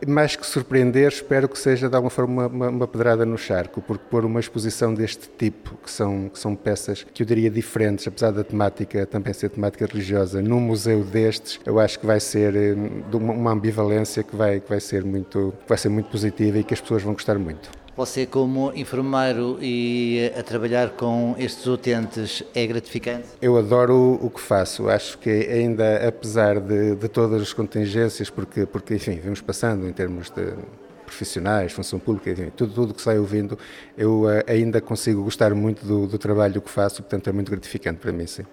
Mais que surpreender, espero que seja de alguma forma uma pedrada no charco, porque pôr uma exposição deste tipo, que são peças que eu diria diferentes, apesar da temática também ser temática religiosa, num museu destes, eu acho que vai ser de uma ambivalência que vai ser muito positiva e que as pessoas vão gostar muito. Você, como enfermeiro e a trabalhar com estes utentes, é gratificante? Eu adoro o que faço, acho que ainda, apesar de todas as contingências, porque enfim, vimos passando em termos de profissionais, função pública, enfim, tudo que sai ouvindo, eu ainda consigo gostar muito do trabalho que faço, portanto é muito gratificante para mim, sim.